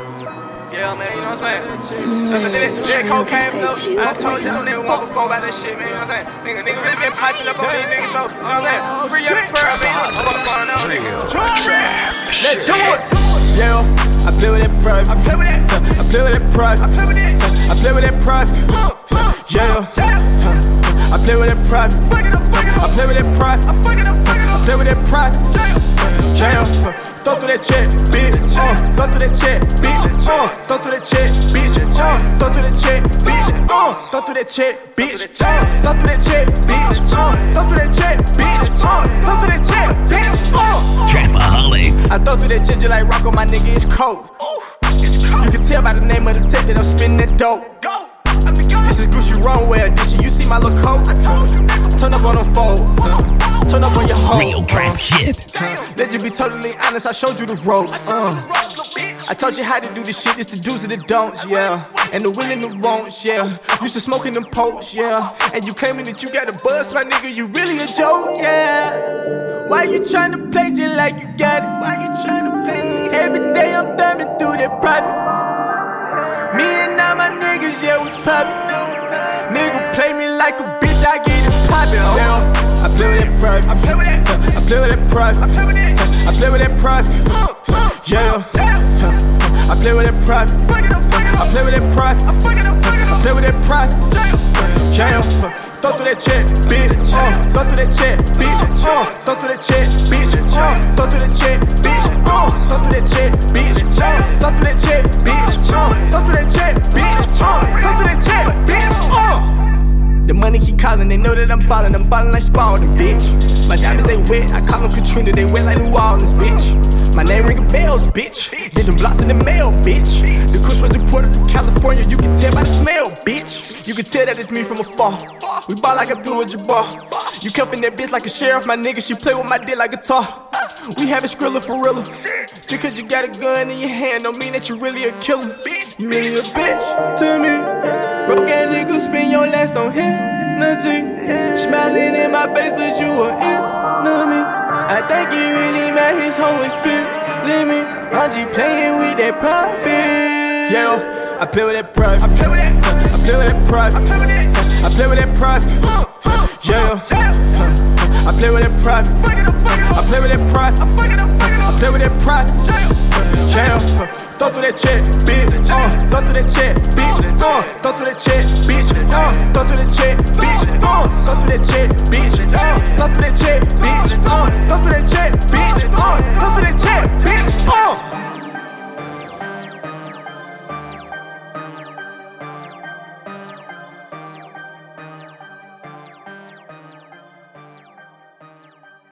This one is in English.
Yeah, man, you know what I'm saying? That's a that cocaine, though. I told you, I don't even want before about that shit, man, you know what I'm saying? Nigga really been piping up on these niggas, so, you know what I'm saying? Free your pearl, man, you know what's going on. Let's do it! Yeah, I play with that private. I play with that. I play with that private. I play with that. I play with that private. Yeah, I play with that private. I play with that private. I play with that private. Yeah, throw through that check, bitch. Throw through that check, bitch. Throw through that check, bitch. Throw through that check, bitch. Throw through that check, bitch. Throw through that check, bitch. Throw through that check, bitch. Throw through that check, bitch. Trapaholic. I throw through that ginger like Rocco, my nigga, it's cold. You can tell by the name of the tech that I'm spinning that dope. This is Gucci Runway edition. You see my little coat? Turn up on them fold. Turn up on your hoe. Real trap shit. Let you be totally honest, I showed you the ropes. I taught you how to do this shit, it's the do's and the don'ts, yeah. And the will and the won'ts, yeah. Used to smoking them pokes, yeah. And you claiming that you got a buzz, my nigga, you really a joke, yeah. Why you tryna play just like you got it? Why you tryna play? Every day I'm thumbing through that private. Me and all my niggas, yeah, we poppin'. Nigga play me like a bitch, I get it poppin'. I play with that private. I play with that. I play with that private. I play with that. I play with that private. Yeah. I play with that private. I play with that private. I play with that private. Yeah. Throw through that check, bitch. Throw through that check, bitch. Throw through that check, bitch. Throw through that check, bitch. Throw through that check, bitch. Throw through that check, bitch. Throw through that check, bitch. Throw through that check, bitch. The money keep calling, they know that I'm ballin' like Spalding, bitch. My diamonds, they wet, I call them Katrina, they wet like New Orleans, bitch. My name ringing bells, bitch. Did them blocks in the mail, bitch. The kush was imported from California, you can tell by the smell, bitch. You can tell that it's me from afar. We ball like Abdul-Jabbar. You cuffin' that bitch like a sheriff, my nigga, she play with my dick like guitar. We having Skrilla for real. Just cause you got a gun in your hand don't mean that you really a killer. You really a bitch to me. Broke ass nigga, spend your last on him. Nothing. Smiling in my face, but you a enemy. I think he really mad, his whole spit. Let me, I'm just playing with that profit. Yeah, I play with that private. I play with that. I play with that private. I play with that. I play with that private. Yeah, I play with that private. I play with that private. I play with that private. Yeah, throw through that check, bitch. Throw through that check, bitch. Throw through that check, bitch. Throw through that check, bitch. Throw through that check, bitch. Throw through that check, bitch. Throw through that check, bitch. Throw through that check, bitch.